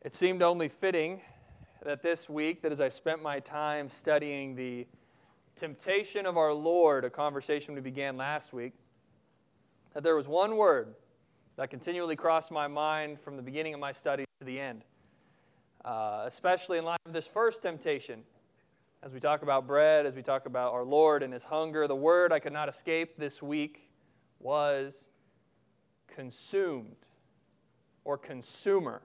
It seemed only fitting that this week, that as I spent my time studying the temptation of our Lord, a conversation we began last week, that there was one word that continually crossed my mind from the beginning of my study to the end, especially in light of this first temptation. As we talk about bread, as we talk about our Lord and His hunger, the word I could not escape this week was consumed or consumer.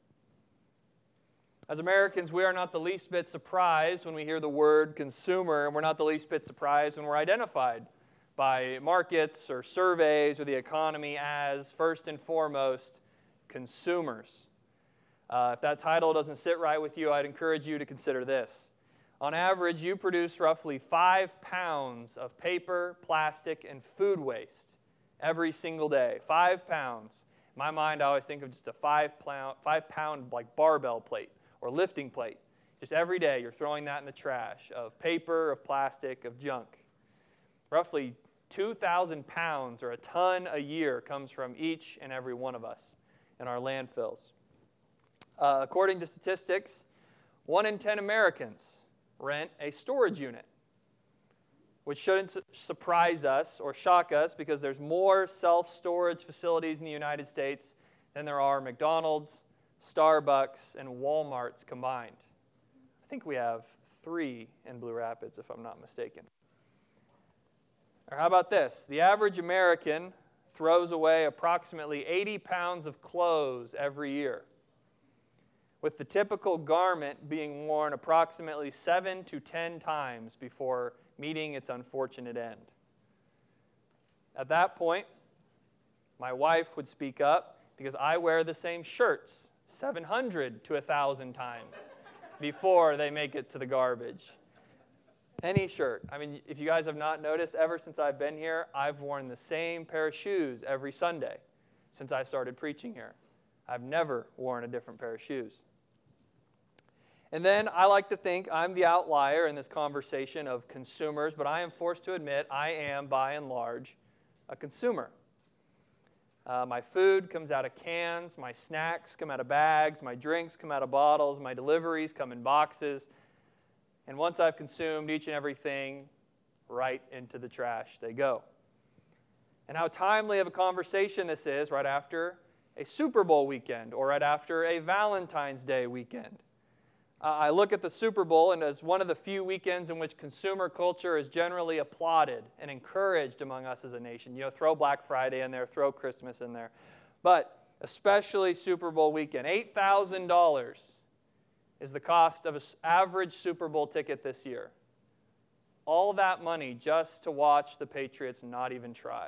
As Americans, we are not the least bit surprised when we hear the word consumer, and we're not the least bit surprised when we're identified by markets or surveys or the economy as, first and foremost, consumers. If that title doesn't sit right with you, I'd encourage you to consider this. On average, you produce roughly 5 pounds of paper, plastic, and food waste every single day. 5 pounds. In my mind, I always think of just a 5-pound like barbell plate or lifting plate. Just every day, you're throwing that in the trash of paper, of plastic, of junk. Roughly 2,000 pounds or a ton a year comes from each and every one of us in our landfills. According to statistics, 1 in 10 Americans rent a storage unit, which shouldn't surprise us or shock us because there's more self-storage facilities in the United States than there are McDonald's, Starbucks, and Walmarts combined. I think we have 3 in Blue Rapids, if I'm not mistaken. Or how about this? The average American throws away approximately 80 pounds of clothes every year, with the typical garment being worn approximately 7 to 10 times before meeting its unfortunate end. At that point, my wife would speak up because I wear the same shirts 700 to 1,000 times before they make it to the garbage. Any shirt. I mean, if you guys have not noticed, ever since I've been here, I've worn the same pair of shoes every Sunday since I started preaching here. I've never worn a different pair of shoes. And then I like to think I'm the outlier in this conversation of consumers, but I am forced to admit I am, by and large, a consumer. My food comes out of cans, my snacks come out of bags, my drinks come out of bottles, my deliveries come in boxes, and once I've consumed each and everything, right into the trash they go. And how timely of a conversation this is right after a Super Bowl weekend or right after a Valentine's Day weekend. I look at the Super Bowl and as one of the few weekends in which consumer culture is generally applauded and encouraged among us as a nation. You know, throw Black Friday in there, throw Christmas in there. But especially Super Bowl weekend. $8,000 is the cost of an average Super Bowl ticket this year. All that money just to watch the Patriots not even try.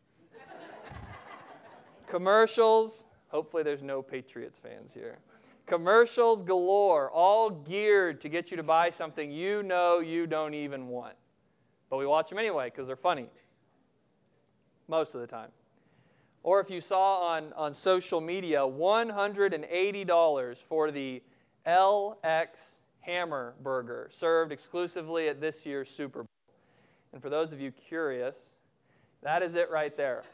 Commercials. Hopefully there's no Patriots fans here. Commercials galore, all geared to get you to buy something you know you don't even want. But we watch them anyway because they're funny. Most of the time. Or if you saw on social media, $180 for the LX Hammer Burger served exclusively at this year's Super Bowl. And for those of you curious, that is it right there.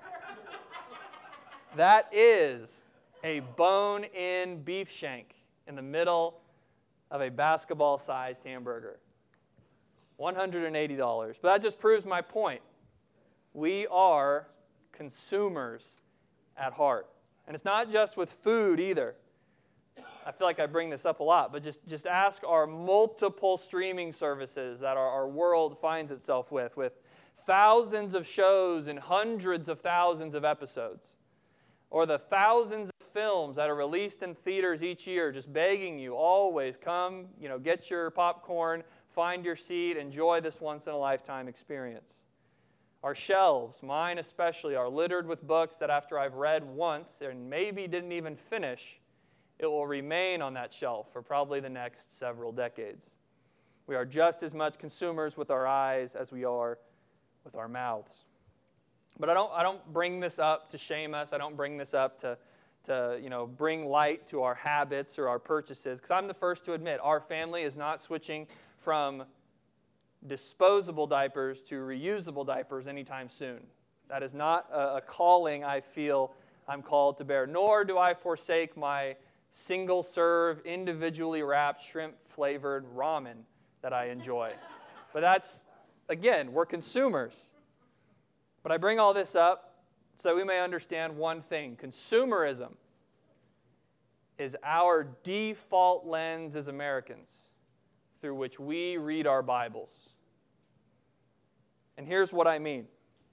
That is a bone-in beef shank in the middle of a basketball-sized hamburger. $180. But that just proves my point. We are consumers at heart. And it's not just with food either. I feel like I bring this up a lot, but just ask our multiple streaming services that our world finds itself with thousands of shows and hundreds of thousands of episodes. Or the thousands of films that are released in theaters each year, just begging you, always come, get your popcorn, find your seat, enjoy this once-in-a-lifetime experience. Our shelves, mine especially, are littered with books that after I've read once and maybe didn't even finish, it will remain on that shelf for probably the next several decades. We are just as much consumers with our eyes as we are with our mouths. But I don't bring this up to shame us. I don't bring this up to bring light to our habits or our purchases. Because I'm the first to admit our family is not switching from disposable diapers to reusable diapers anytime soon. That is not a calling I feel I'm called to bear. Nor do I forsake my single-serve, individually wrapped, shrimp-flavored ramen that I enjoy. But that's, again, we're consumers. But I bring all this up so that we may understand one thing. Consumerism is our default lens as Americans through which we read our Bibles. And here's what I mean.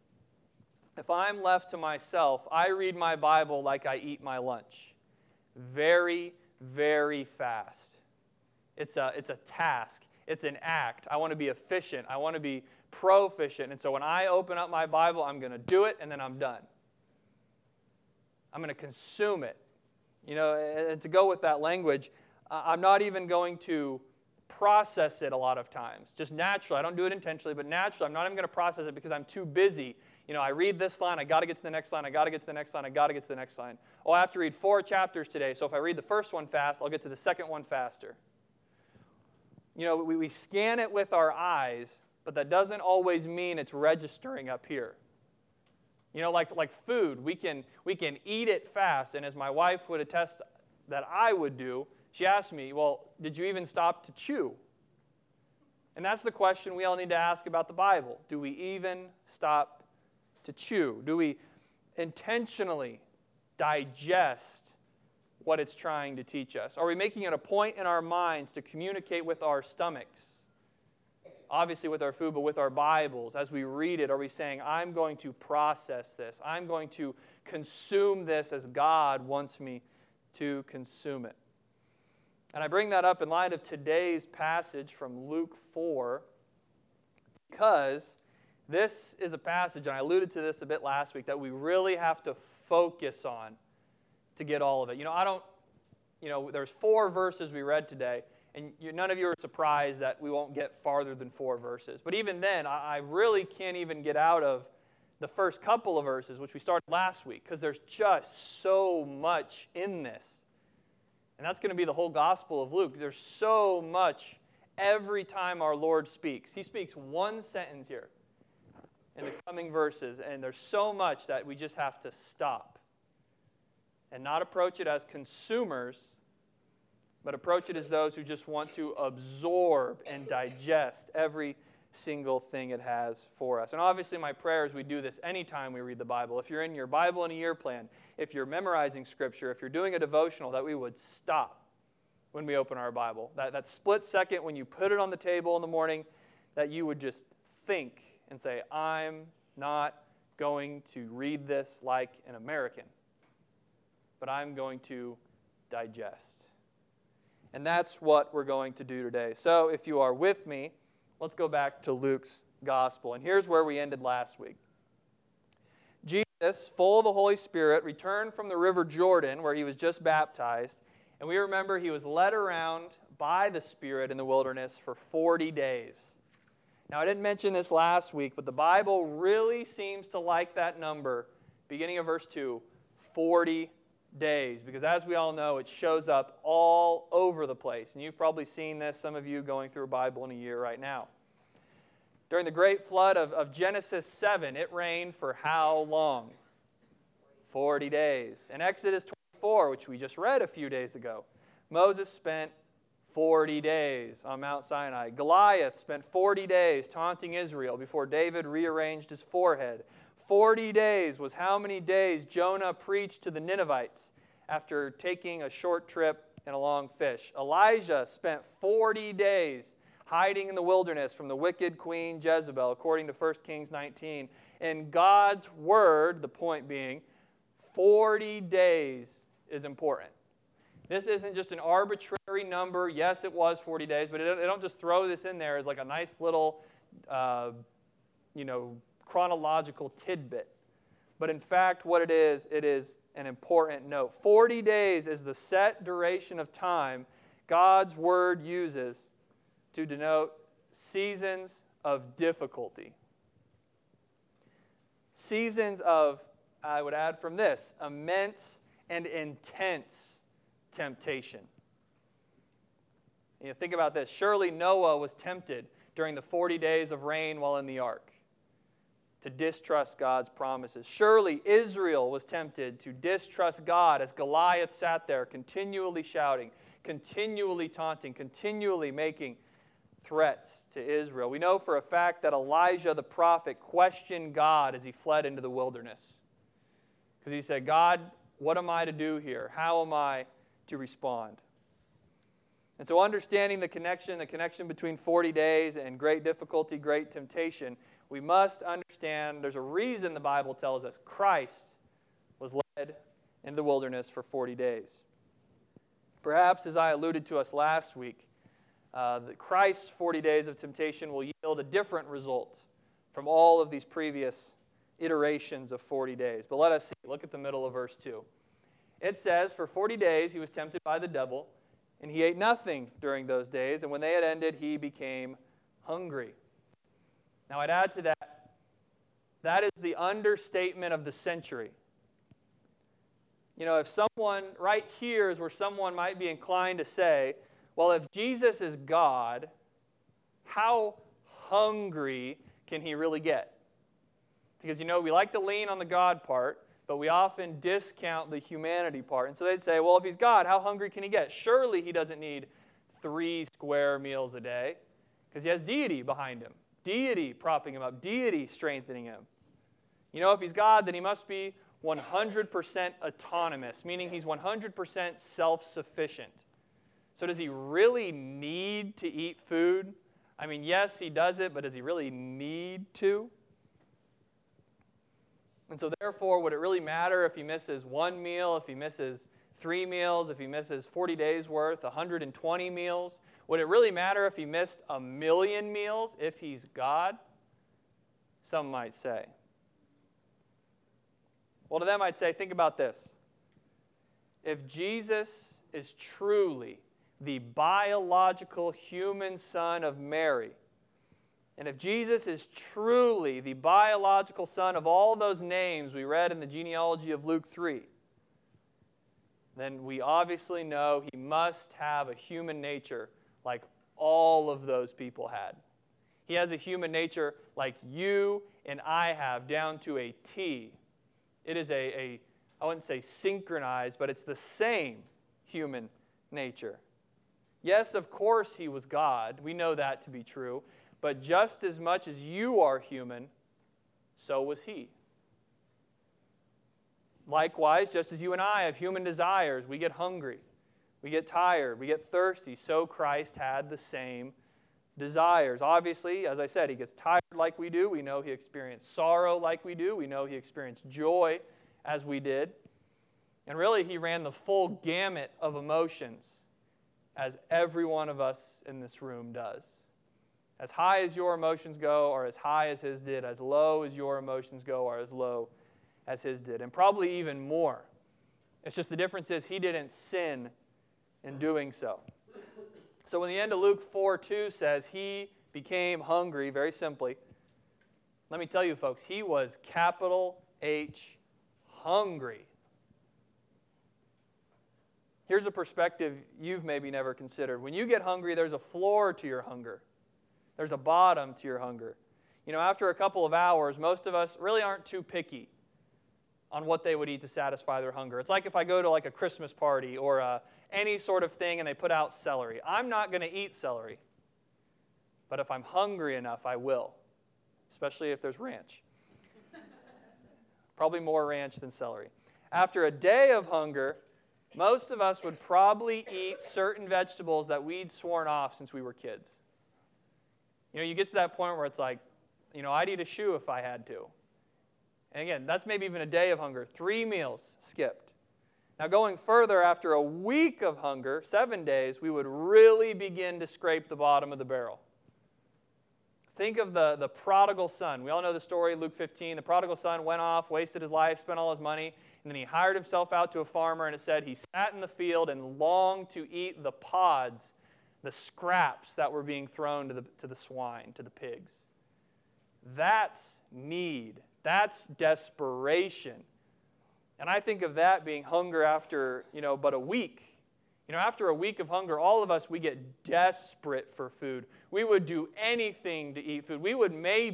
If I'm left to myself, I read my Bible like I eat my lunch. Very, very fast. It's a task. It's an act. I want to be efficient. I want to be proficient. And so when I open up my Bible, I'm going to do it, and then I'm done. I'm going to consume it. You know, and to go with that language, I'm not even going to process it a lot of times. Just naturally. I don't do it intentionally, but naturally. I'm not even going to process it because I'm too busy. You know, I read this line, I got to get to the next line, I got to get to the next line, I got to get to the next line. Oh, I have to read 4 chapters today, so if I read the first one fast, I'll get to the second one faster. You know, we scan it with our eyes, but that doesn't always mean it's registering up here. You know, like food, we can eat it fast, and as my wife would attest that I would do, she asked me, well, did you even stop to chew? And that's the question we all need to ask about the Bible. Do we even stop to chew? Do we intentionally digest what it's trying to teach us? Are we making it a point in our minds to communicate with our stomachs? Obviously with our food, but with our Bibles. As we read it, are we saying, I'm going to process this. I'm going to consume this as God wants me to consume it. And I bring that up in light of today's passage from Luke 4, because this is a passage, and I alluded to this a bit last week, that we really have to focus on to get all of it. There's 4 verses we read today, and none of you are surprised that we won't get farther than 4 verses. But even then, I really can't even get out of the first couple of verses, which we started last week, because there's just so much in this. And that's going to be the whole Gospel of Luke. There's so much every time our Lord speaks. He speaks one sentence here in the coming verses, and there's so much that we just have to stop and not approach it as consumers, but approach it as those who just want to absorb and digest every single thing it has for us. And obviously my prayer is we do this anytime we read the Bible. If you're in your Bible in a year plan, if you're memorizing Scripture, if you're doing a devotional, that we would stop when we open our Bible. That split second when you put it on the table in the morning, that you would just think and say, I'm not going to read this like an American, but I'm going to digest. And that's what we're going to do today. So if you are with me, let's go back to Luke's Gospel. And here's where we ended last week. Jesus, full of the Holy Spirit, returned from the river Jordan, where he was just baptized. And we remember he was led around by the Spirit in the wilderness for 40 days. Now, I didn't mention this last week, but the Bible really seems to like that number, beginning of verse 2, 40 days. Because as we all know, it shows up all over the place. And you've probably seen this, some of you going through a Bible in a year right now. During the great flood of Genesis 7, it rained for how long? 40 days. In Exodus 24, which we just read a few days ago, Moses spent 40 days on Mount Sinai. Goliath spent 40 days taunting Israel before David rearranged his forehead. 40 days was how many days Jonah preached to the Ninevites after taking a short trip in a long fish. Elijah spent 40 days hiding in the wilderness from the wicked queen Jezebel, according to 1 Kings 19. And God's word, the point being, 40 days is important. This isn't just an arbitrary number. Yes, it was 40 days, but they don't just throw this in there as like a nice little, chronological tidbit. But in fact, what it is an important note. 40 days is the set duration of time God's word uses to denote seasons of difficulty. Seasons of, I would add from this, immense and intense temptation. Think about this. Surely Noah was tempted during the 40 days of rain while in the ark. to distrust God's promises. Surely Israel was tempted to distrust God as Goliath sat there continually shouting, continually taunting, continually making threats to Israel. We know for a fact that Elijah the prophet questioned God as he fled into the wilderness. Because he said, God, what am I to do here? How am I to respond? And so understanding the connection between 40 days and great difficulty, great temptation, we must understand there's a reason the Bible tells us Christ was led in the wilderness for 40 days. Perhaps, as I alluded to us last week, Christ's 40 days of temptation will yield a different result from all of these previous iterations of 40 days. But let us see. Look at the middle of verse 2. It says, for 40 days he was tempted by the devil, and he ate nothing during those days, and when they had ended, he became hungry. Now, I'd add to that, that is the understatement of the century. You know, if someone, right here is where someone might be inclined to say, well, if Jesus is God, how hungry can he really get? Because, you know, we like to lean on the God part, but we often discount the humanity part. And so they'd say, well, if he's God, how hungry can he get? Surely he doesn't need 3 square meals a day, because he has deity behind him, deity propping him up, deity strengthening him. You know, if he's God, then he must be 100% autonomous, meaning he's 100% self-sufficient. So does he really need to eat food? I mean, yes, he does it, but does he really need to? And so therefore, would it really matter if he misses 1 meal, if he misses 3 meals, if he misses 40 days worth, 120 meals? Would it really matter if he missed 1,000,000 meals if he's God? Some might say. Well, to them I'd say, think about this. If Jesus is truly the biological human son of Mary, and if Jesus is truly the biological son of all those names we read in the genealogy of Luke 3, then we obviously know he must have a human nature like all of those people had. He has a human nature like you and I have, down to a T. It is I wouldn't say synchronized, but it's the same human nature. Yes, of course he was God. We know that to be true. But just as much as you are human, so was he. Likewise, just as you and I have human desires, we get hungry, we get tired, we get thirsty, so Christ had the same desires. Obviously, as I said, he gets tired like we do. We know he experienced sorrow like we do. We know he experienced joy as we did. And really, he ran the full gamut of emotions as every one of us in this room does. As high as your emotions go, or as high as his did. As low as your emotions go, or as low as his did. And probably even more. It's just the difference is he didn't sin in doing so. So when the end of Luke 4:2 says he became hungry, very simply, let me tell you folks, he was capital H hungry. Here's a perspective you've maybe never considered. When you get hungry, there's a floor to your hunger. There's a bottom to your hunger. You know, after a couple of hours, most of us really aren't too picky on what they would eat to satisfy their hunger. It's like if I go to like a Christmas party or any sort of thing and they put out celery. I'm not going to eat celery. But if I'm hungry enough, I will. Especially if there's ranch. Probably more ranch than celery. After a day of hunger, most of us would probably eat certain vegetables that we'd sworn off since we were kids. You know, you get to that point where it's like, you know, I'd eat a shoe if I had to. And again, that's maybe even a day of hunger. 3 meals skipped. Now going further, after a week of hunger, 7 days, we would really begin to scrape the bottom of the barrel. Think of the prodigal son. We all know the story, Luke 15. The prodigal son went off, wasted his life, spent all his money, and then he hired himself out to a farmer, and it said he sat in the field and longed to eat the pods, the scraps that were being thrown to the swine, to the pigs. That's need. That's desperation. And I think of that being hunger after, but a week. After a week of hunger, all of us, we get desperate for food. We would do anything to eat food. We would maybe,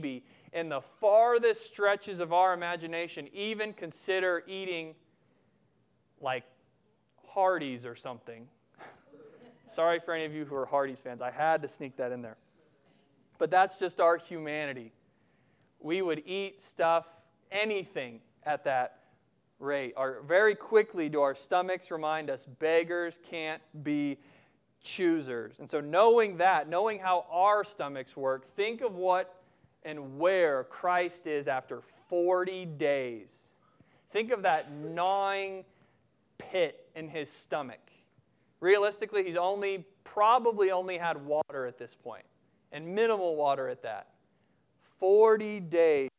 in the farthest stretches of our imagination even consider eating like Hardee's or something. Sorry for any of you who are Hardee's fans. I had to sneak that in there. But that's just our humanity. We would eat stuff, anything at that rate. Very quickly do our stomachs remind us beggars can't be choosers. And so knowing that, knowing how our stomachs work, think of what and where Christ is after 40 days. Think of that gnawing pit in his stomach. Realistically, he's probably only had water at this point, and minimal water at that. 40 days.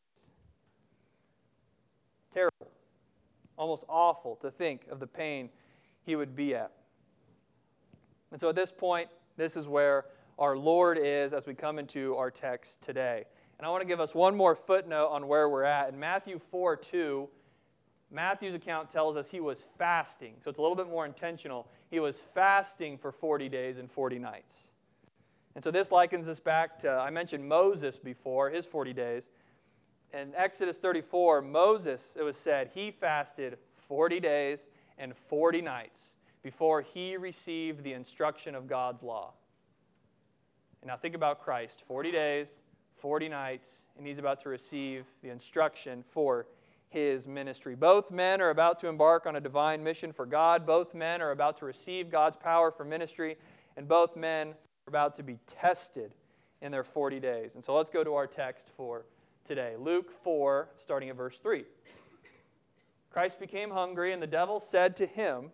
Terrible. Almost awful to think of the pain he would be at. And so at this point, this is where our Lord is as we come into our text today. And I want to give us one more footnote on where we're at. In Matthew 4:2, Matthew's account tells us he was fasting. So it's a little bit more intentional. He was fasting for 40 days and 40 nights. And so this likens us back to, I mentioned Moses before, his 40 days. In Exodus 34, Moses, it was said, he fasted 40 days and 40 nights before he received the instruction of God's law. And now think about Christ, 40 days, 40 nights, and he's about to receive the instruction for his ministry. Both men are about to embark on a divine mission for God. Both men are about to receive God's power for ministry, and both men are about to be tested in their 40 days. And so let's go to our text for today. Luke 4, starting at verse 3. Christ became hungry, and the devil said to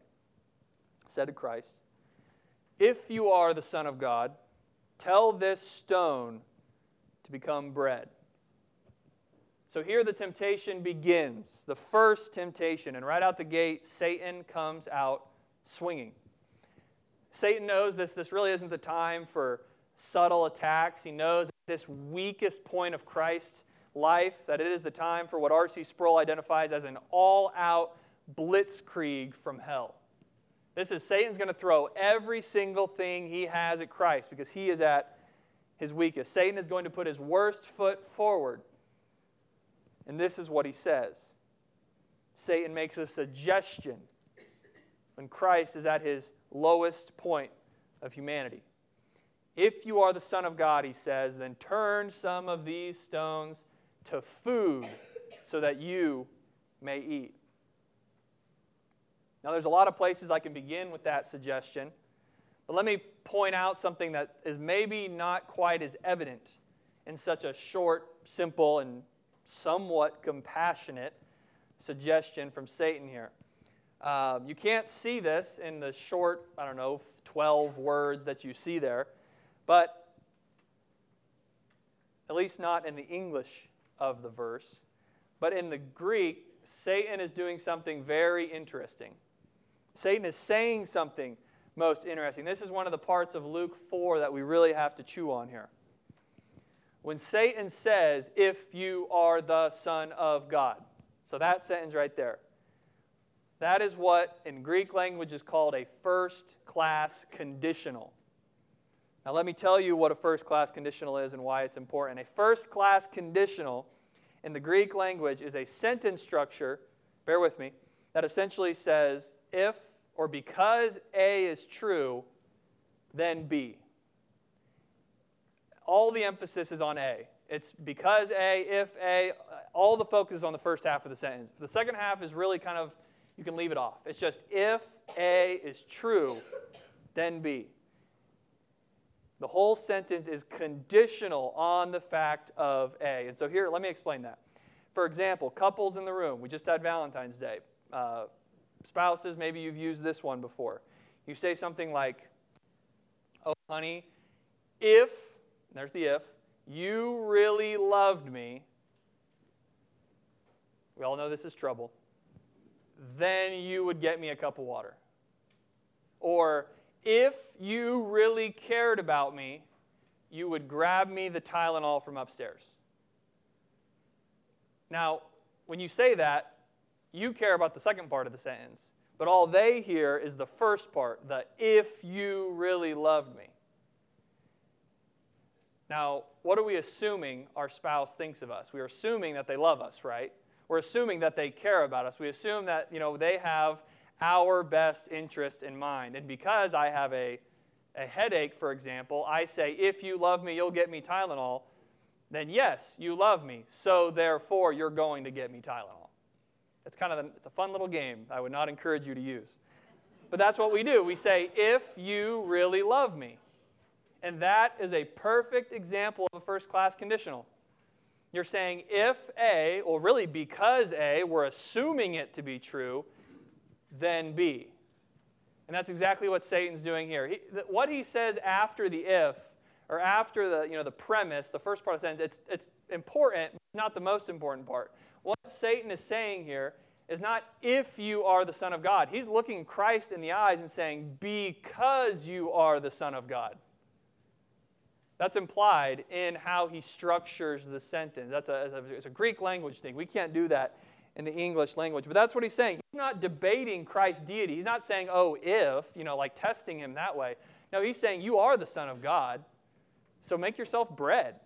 Christ, "If you are the Son of God, tell this stone to become bread." So here the temptation begins, the first temptation. And right out the gate, Satan comes out swinging. Satan knows this really isn't the time for subtle attacks. He knows this weakest point of Christ's life, that it is the time for what R.C. Sproul identifies as an all-out blitzkrieg from hell. This is Satan's going to throw every single thing he has at Christ because he is at his weakest. Satan is going to put his worst foot forward. And this is what he says. Satan makes a suggestion when Christ is at his lowest point of humanity. If you are the Son of God, he says, then turn some of these stones to food so that you may eat. Now, there's a lot of places I can begin with that suggestion, but let me point out something that is maybe not quite as evident in such a short, simple, and somewhat compassionate suggestion from Satan here. You can't see this in the short, 12 words that you see there, but at least not in the English of the verse. But in the Greek, Satan is doing something very interesting. Satan is saying something most interesting. This is one of the parts of Luke 4 that we really have to chew on here. When Satan says, "If you are the Son of God," so that sentence right there, that is what in Greek language is called a first-class conditional. Now let me tell you what a first-class conditional is and why it's important. A first-class conditional in the Greek language is a sentence structure, bear with me, that essentially says, if or because A is true, then B. All the emphasis is on A. It's because A, if A, all the focus is on the first half of the sentence. The second half is really kind of, you can leave it off. It's just if A is true, then B. The whole sentence is conditional on the fact of A. And so here, let me explain that. For example, couples in the room. We just had Valentine's Day. Spouses, maybe you've used this one before. You say something like, "Oh, honey, if," there's the if, "you really loved me," we all know this is trouble, "then you would get me a cup of water." Or, "if you really cared about me, you would grab me the Tylenol from upstairs." Now, when you say that, you care about the second part of the sentence, but all they hear is the first part, the "if you really loved me." Now, what are we assuming our spouse thinks of us? We are assuming that they love us, right? We're assuming that they care about us. We assume that, they have our best interest in mind. And because I have a headache, for example, I say, if you love me, you'll get me Tylenol. Then yes, you love me. So therefore, you're going to get me Tylenol. It's it's a fun little game I would not encourage you to use. But that's what we do. We say, if you really love me. And that is a perfect example of a first-class conditional. You're saying if A, or really because A, we're assuming it to be true, then B. And that's exactly what Satan's doing here. What he says after the if, or after the premise, the first part of the sentence, it's important, but not the most important part. What Satan is saying here is not if you are the Son of God. He's looking Christ in the eyes and saying, because you are the Son of God. That's implied in how he structures the sentence. It's a Greek language thing. We can't do that in the English language. But that's what he's saying. He's not debating Christ's deity. He's not saying, oh, if, like testing him that way. No, he's saying, you are the Son of God, so make yourself bread.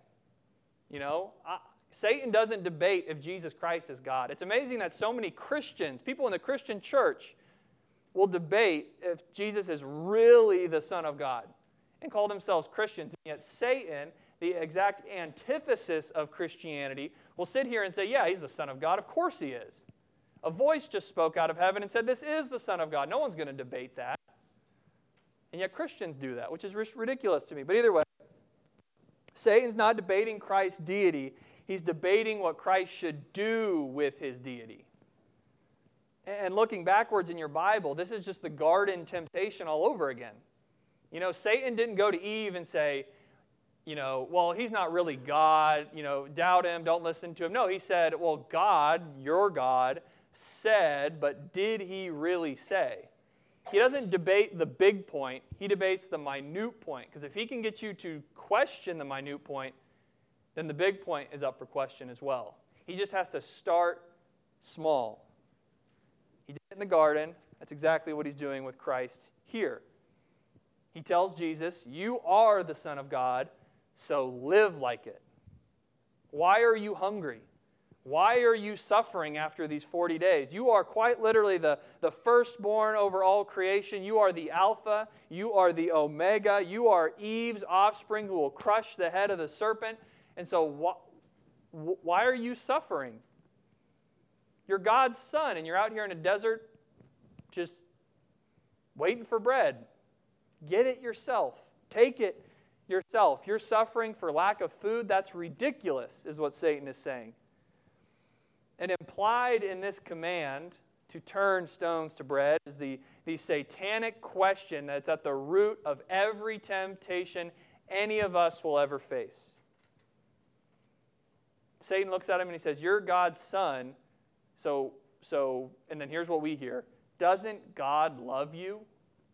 Satan doesn't debate if Jesus Christ is God. It's amazing that so many Christians, people in the Christian church, will debate if Jesus is really the Son of God and call themselves Christians. And yet Satan, the exact antithesis of Christianity, will sit here and say, yeah, he's the Son of God. Of course he is. A voice just spoke out of heaven and said, this is the Son of God. No one's going to debate that. And yet Christians do that, which is ridiculous to me. But either way, Satan's not debating Christ's deity. He's debating what Christ should do with his deity. And looking backwards in your Bible, this is just the garden temptation all over again. Satan didn't go to Eve and say, well, he's not really God, doubt him, don't listen to him. No, he said, well, God, your God, said, but did he really say? He doesn't debate the big point, he debates the minute point. Because if he can get you to question the minute point, then the big point is up for question as well. He just has to start small. He did it in the garden. That's exactly what he's doing with Christ here. He tells Jesus, you are the Son of God, so live like it. Why are you hungry? Why are you suffering after these 40 days? You are quite literally the firstborn over all creation. You are the Alpha. You are the Omega. You are Eve's offspring who will crush the head of the serpent. And so why are you suffering? You're God's son, and you're out here in a desert just waiting for bread. Get it yourself. Take it yourself. You're suffering for lack of food. That's ridiculous, is what Satan is saying. And implied in this command to turn stones to bread is the satanic question that's at the root of every temptation any of us will ever face. Satan looks at him and he says, you're God's son, so, and then here's what we hear. Doesn't God love you?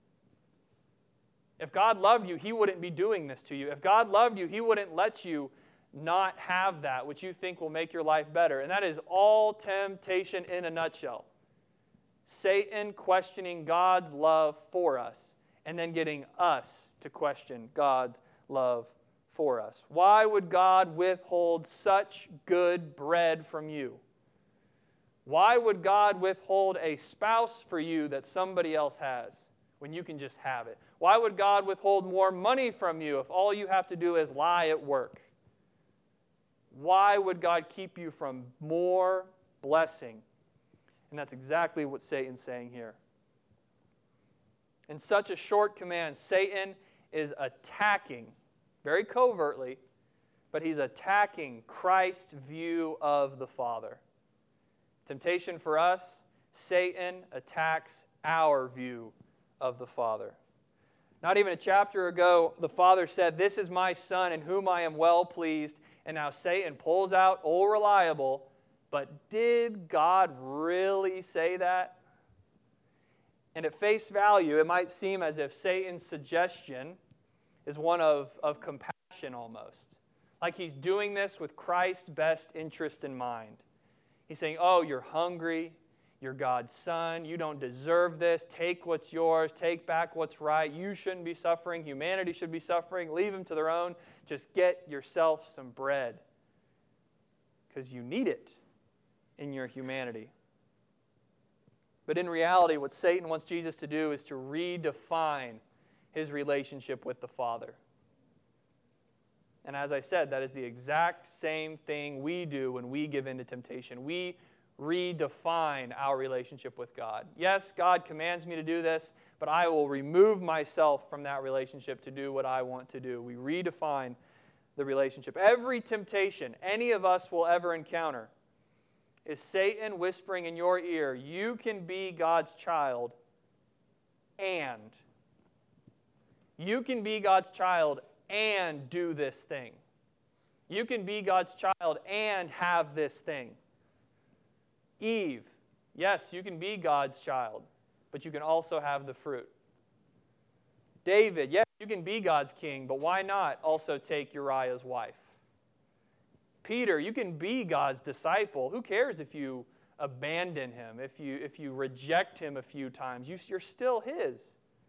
If God loved you, he wouldn't be doing this to you. If God loved you, he wouldn't let you not have that, which you think will make your life better. And that is all temptation in a nutshell. Satan questioning God's love for us, and then getting us to question God's love for us. Why would God withhold such good bread from you? Why would God withhold a spouse for you that somebody else has when you can just have it? Why would God withhold more money from you if all you have to do is lie at work? Why would God keep you from more blessing? And that's exactly what Satan's saying here. In such a short command, Satan is attacking, very covertly, but he's attacking Christ's view of the Father. Temptation for us, Satan attacks our view of the Father. Not even a chapter ago, the Father said, this is my Son in whom I am well pleased. And now Satan pulls out, oh, reliable. But did God really say that? And at face value, it might seem as if Satan's suggestion is one of compassion almost. Like he's doing this with Christ's best interest in mind. He's saying, oh, you're hungry. You're God's son. You don't deserve this. Take what's yours. Take back what's right. You shouldn't be suffering. Humanity should be suffering. Leave them to their own. Just get yourself some bread because you need it in your humanity. But in reality, what Satan wants Jesus to do is to redefine his relationship with the Father. And as I said, that is the exact same thing we do when we give in to temptation. We redefine our relationship with God. Yes, God commands me to do this, but I will remove myself from that relationship to do what I want to do. We redefine the relationship. Every temptation any of us will ever encounter is Satan whispering in your ear, you can be God's child and you can be God's child and do this thing. You can be God's child and have this thing. Eve, yes, you can be God's child, but you can also have the fruit. David, yes, you can be God's king, but why not also take Uriah's wife? Peter, you can be God's disciple. Who cares if you abandon him, if you reject him a few times? You're still his.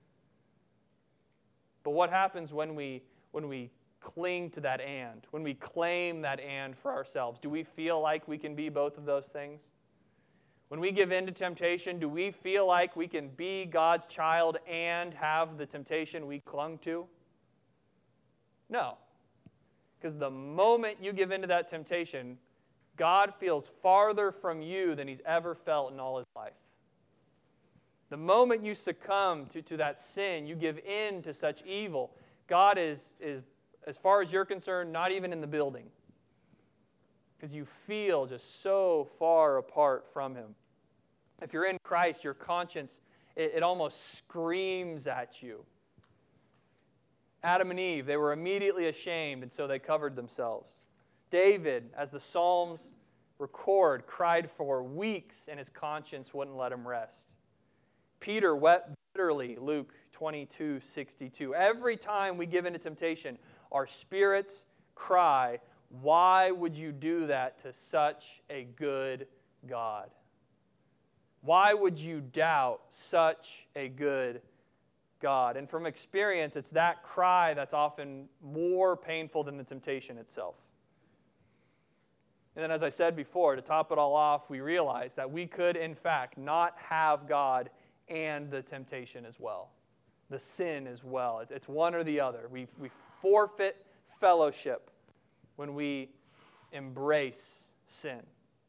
But what happens when we cling to that and, when we claim that and for ourselves? Do we feel like we can be both of those things? When we give in to temptation, do we feel like we can be God's child and have the temptation we clung to? No. Because the moment you give in to that temptation, God feels farther from you than he's ever felt in all his life. The moment you succumb to that sin, you give in to such evil, God is, as far as you're concerned, not even in the building. Because you feel just so far apart from him. If you're in Christ, your conscience, it almost screams at you. Adam and Eve, they were immediately ashamed, and so they covered themselves. David, as the Psalms record, cried for weeks, and his conscience wouldn't let him rest. Peter wept bitterly, Luke 22:62. Every time we give in to temptation, our spirits cry, why would you do that to such a good God? Why would you doubt such a good God? And from experience, it's that cry that's often more painful than the temptation itself. And then, as I said before, to top it all off, we realize that we could, in fact, not have God and the temptation as well, the sin as well. It's one or the other. We forfeit fellowship when we embrace sin.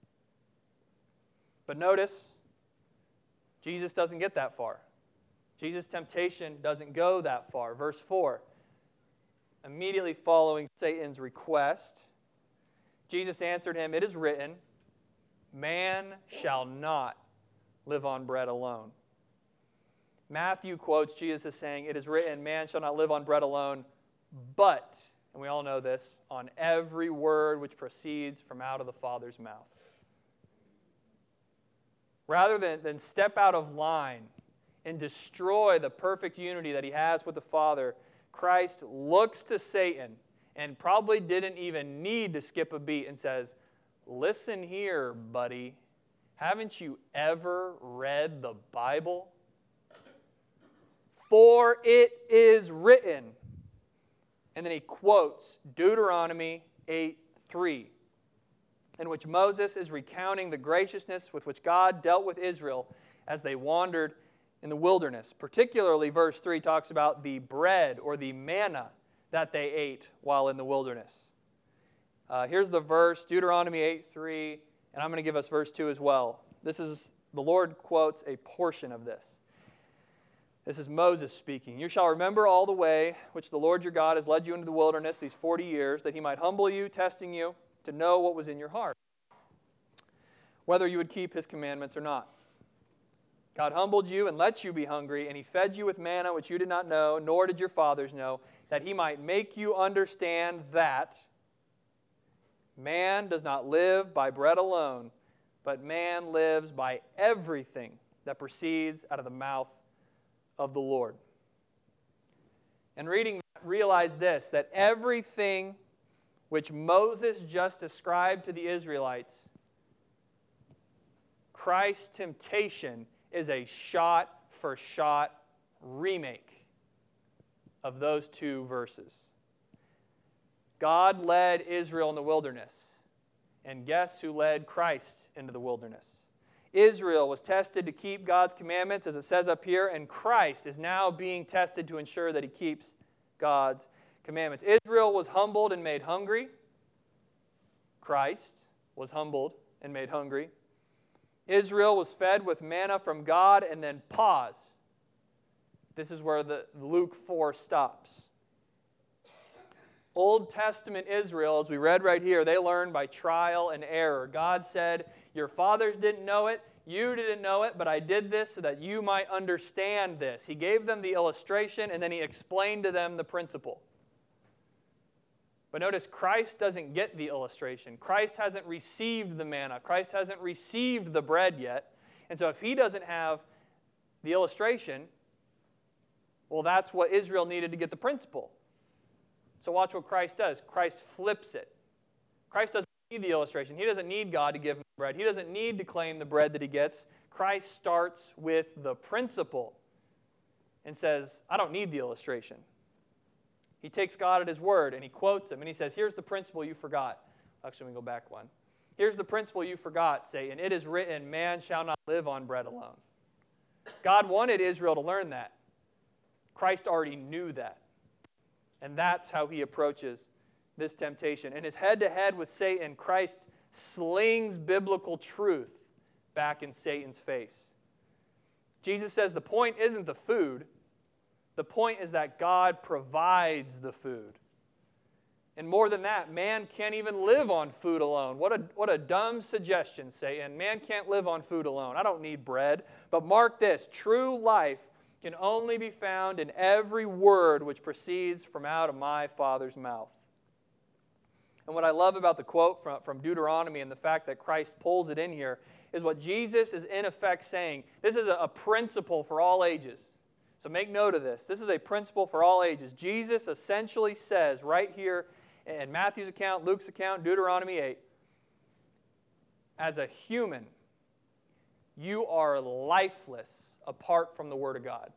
But notice, Jesus doesn't get that far. Jesus' temptation doesn't go that far. Verse 4, immediately following Satan's request, Jesus answered him, it is written, man shall not live on bread alone. Matthew quotes Jesus as saying, it is written, man shall not live on bread alone, but, and we all know this, on every word which proceeds from out of the Father's mouth. Rather than step out of line and destroy the perfect unity that he has with the Father, Christ looks to Satan and probably didn't even need to skip a beat and says, listen here, buddy. Haven't you ever read the Bible? For it is written. And then he quotes Deuteronomy 8:3. In which Moses is recounting the graciousness with which God dealt with Israel as they wandered in the wilderness. Particularly, verse 3 talks about the bread or the manna that they ate while in the wilderness. Here's the verse, Deuteronomy 8:3, and I'm going to give us verse 2 as well. The Lord quotes a portion of this. This is Moses speaking. You shall remember all the way which the Lord your God has led you into the wilderness these 40 years, that he might humble you, testing you, to know what was in your heart, whether you would keep his commandments or not. God humbled you and let you be hungry, and he fed you with manna which you did not know, nor did your fathers know, that he might make you understand that man does not live by bread alone, but man lives by everything that proceeds out of the mouth of the Lord. And reading that, realize this, that everything which Moses just described to the Israelites, Christ's temptation is a shot-for-shot remake of those two verses. God led Israel in the wilderness, and guess who led Christ into the wilderness? Israel was tested to keep God's commandments, as it says up here, and Christ is now being tested to ensure that he keeps God's commandments. Israel was humbled and made hungry. Christ was humbled and made hungry. Israel was fed with manna from God, and then pause. This is where the Luke 4 stops. Old Testament Israel, as we read right here, they learned by trial and error. God said, your fathers didn't know it, you didn't know it, but I did this so that you might understand this. He gave them the illustration, and then he explained to them the principle. But notice, Christ doesn't get the illustration. Christ hasn't received the manna. Christ hasn't received the bread yet. And so if he doesn't have the illustration, well, that's what Israel needed to get the principle. So watch what Christ does. Christ flips it. Christ doesn't need the illustration. He doesn't need God to give him bread. He doesn't need to claim the bread that he gets. Christ starts with the principle and says, I don't need the illustration. He takes God at his word and he quotes him and he says, here's the principle you forgot. Actually, let me go back one. Here's the principle you forgot, Satan. It is written, man shall not live on bread alone. God wanted Israel to learn that. Christ already knew that. And that's how he approaches this temptation. In his head-to-head with Satan, Christ slings biblical truth back in Satan's face. Jesus says the point isn't the food. The point is that God provides the food. And more than that, man can't even live on food alone. What a dumb suggestion, Satan. Man can't live on food alone. I don't need bread. But mark this, true life can only be found in every word which proceeds from out of my Father's mouth. And what I love about the quote from Deuteronomy and the fact that Christ pulls it in here is what Jesus is in effect saying. This is a principle for all ages. So make note of this. This is a principle for all ages. Jesus essentially says right here in Matthew's account, Luke's account, Deuteronomy 8, as a human, you are lifeless apart from the Word of God.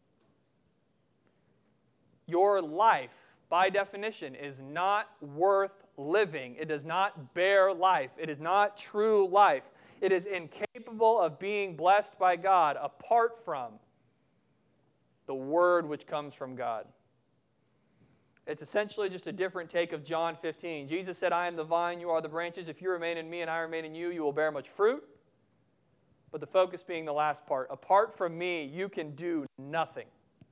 Your life, by definition, is not worth living. It does not bear life. It is not true life. It is incapable of being blessed by God apart from the Word which comes from God. It's essentially just a different take of John 15. Jesus said, I am the vine, you are the branches. If you remain in me and I remain in you, you will bear much fruit. But the focus being the last part. Apart from me, you can do nothing.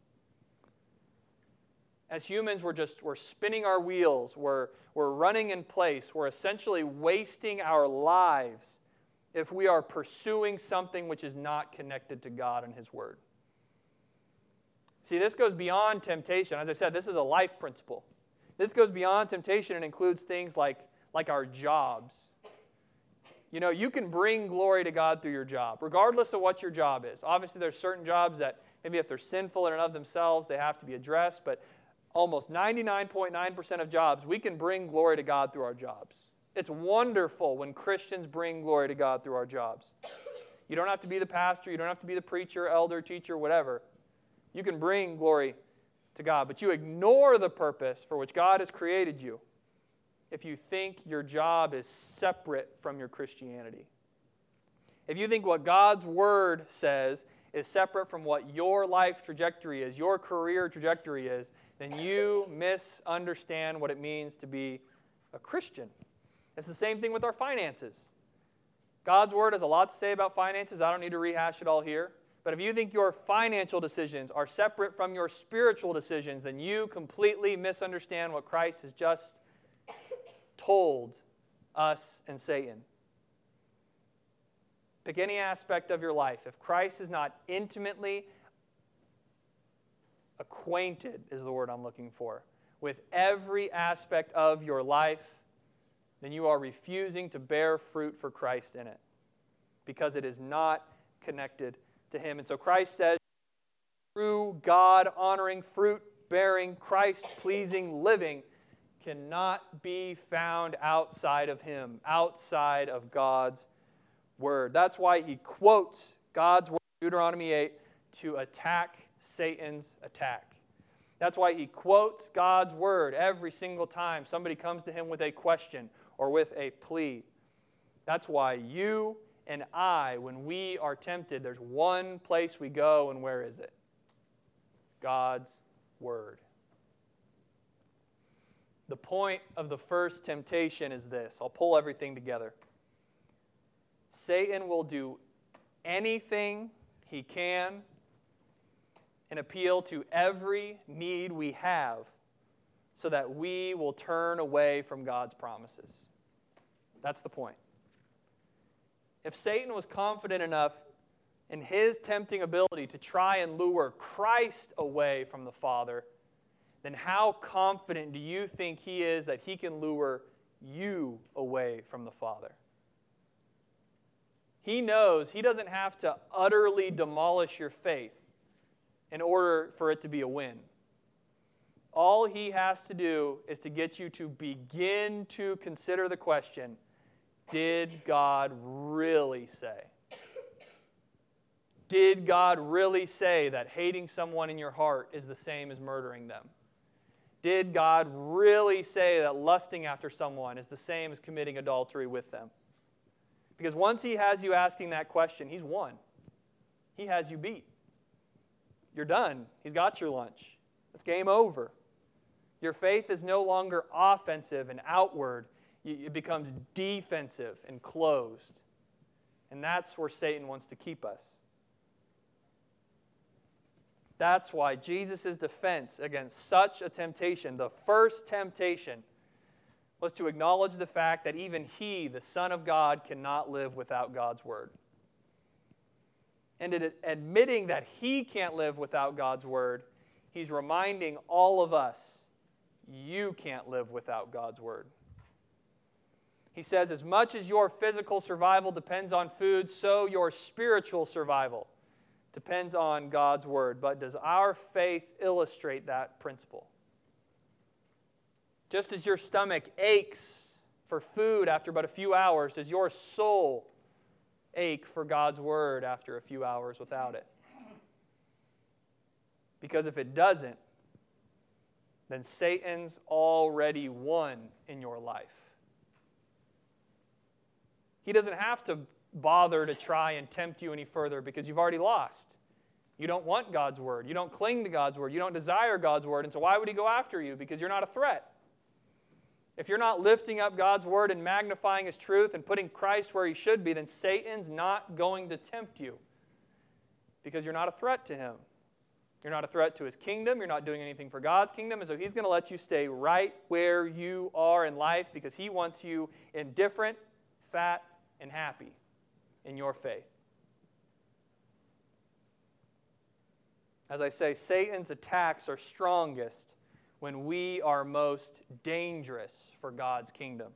As humans, we're spinning our wheels. We're running in place. We're essentially wasting our lives if we are pursuing something which is not connected to God and His Word. See, this goes beyond temptation. As I said, this is a life principle. This goes beyond temptation and includes things like our jobs. You know, you can bring glory to God through your job, regardless of what your job is. Obviously, there's certain jobs that maybe if they're sinful in and of themselves, they have to be addressed, but almost 99.9% of jobs, we can bring glory to God through our jobs. It's wonderful when Christians bring glory to God through our jobs. You don't have to be the pastor, you don't have to be the preacher, elder, teacher, whatever. You can bring glory to God, but you ignore the purpose for which God has created you if you think your job is separate from your Christianity. If you think what God's Word says is separate from what your life trajectory is, your career trajectory is, then you misunderstand what it means to be a Christian. It's the same thing with our finances. God's Word has a lot to say about finances. I don't need to rehash it all here. But if you think your financial decisions are separate from your spiritual decisions, then you completely misunderstand what Christ has just told us and Satan. Pick any aspect of your life. If Christ is not intimately acquainted, is the word I'm looking for, with every aspect of your life, then you are refusing to bear fruit for Christ in it because it is not connected to Him. And so Christ says, true God-honoring, fruit-bearing, Christ-pleasing living cannot be found outside of Him, outside of God's word. That's why he quotes God's word, Deuteronomy 8, to attack Satan's attack. That's why he quotes God's word every single time somebody comes to him with a question or with a plea. That's why you and I, when we are tempted, there's one place we go, and where is it? God's word. The point of the first temptation is this. I'll pull everything together. Satan will do anything he can and appeal to every need we have so that we will turn away from God's promises. That's the point. If Satan was confident enough in his tempting ability to try and lure Christ away from the Father, then how confident do you think he is that he can lure you away from the Father? He knows he doesn't have to utterly demolish your faith in order for it to be a win. All he has to do is to get you to begin to consider the question, did God really say? Did God really say that hating someone in your heart is the same as murdering them? Did God really say that lusting after someone is the same as committing adultery with them? Because once he has you asking that question, he's won. He has you beat. You're done. He's got your lunch. It's game over. Your faith is no longer offensive and outward. It becomes defensive and closed. And that's where Satan wants to keep us. That's why Jesus' defense against such a temptation, the first temptation, was to acknowledge the fact that even he, the Son of God, cannot live without God's word. And in admitting that he can't live without God's word, he's reminding all of us, you can't live without God's word. He says, as much as your physical survival depends on food, so your spiritual survival depends on God's word. But does our faith illustrate that principle? Just as your stomach aches for food after but a few hours, does your soul ache for God's word after a few hours without it? Because if it doesn't, then Satan's already won in your life. He doesn't have to bother to try and tempt you any further because you've already lost. You don't want God's word. You don't cling to God's word. You don't desire God's word. And so why would he go after you? Because you're not a threat. If you're not lifting up God's word and magnifying his truth and putting Christ where he should be, then Satan's not going to tempt you because you're not a threat to him. You're not a threat to his kingdom. You're not doing anything for God's kingdom. And so he's going to let you stay right where you are in life because he wants you indifferent, fat, and happy in your faith. As I say, Satan's attacks are strongest when we are most dangerous for God's kingdom.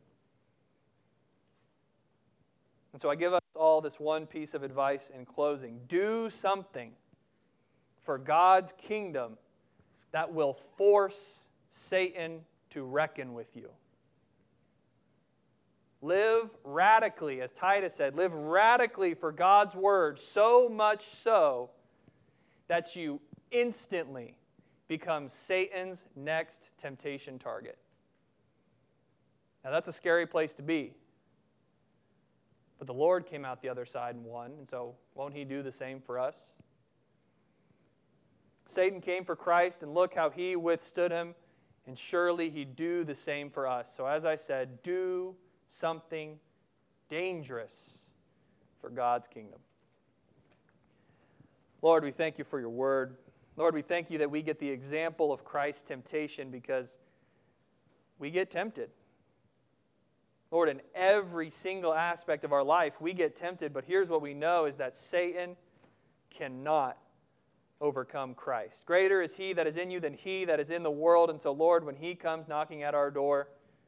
And so I give us all this one piece of advice in closing. Do something for God's kingdom that will force Satan to reckon with you. Live radically, as Titus said, live radically for God's word, so much so that you instantly become Satan's next temptation target. Now that's a scary place to be. But the Lord came out the other side and won, and so won't he do the same for us? Satan came for Christ, and look how he withstood him, and surely he'd do the same for us. So as I said, do something dangerous for God's kingdom. Lord, we thank you for your word. Lord, we thank you that we get the example of Christ's temptation because we get tempted. Lord, in every single aspect of our life, we get tempted, but here's what we know is that Satan cannot overcome Christ. Greater is he that is in you than he that is in the world. And so, Lord, when he comes knocking at our door,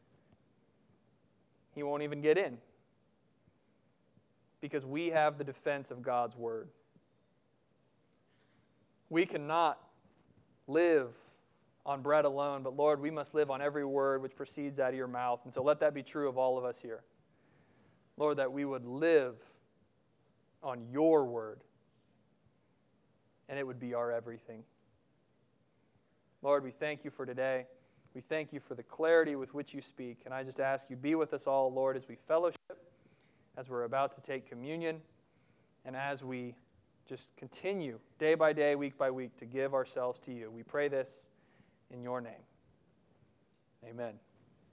he won't even get in because we have the defense of God's word. We cannot live on bread alone, but Lord, we must live on every word which proceeds out of your mouth. And so let that be true of all of us here. Lord, that we would live on your word, and it would be our everything. Lord, we thank you for today. We thank you for the clarity with which you speak. And I just ask you, be with us all, Lord, as we fellowship, as we're about to take communion, and as we just continue day by day, week by week, to give ourselves to you. We pray this in your name. Amen.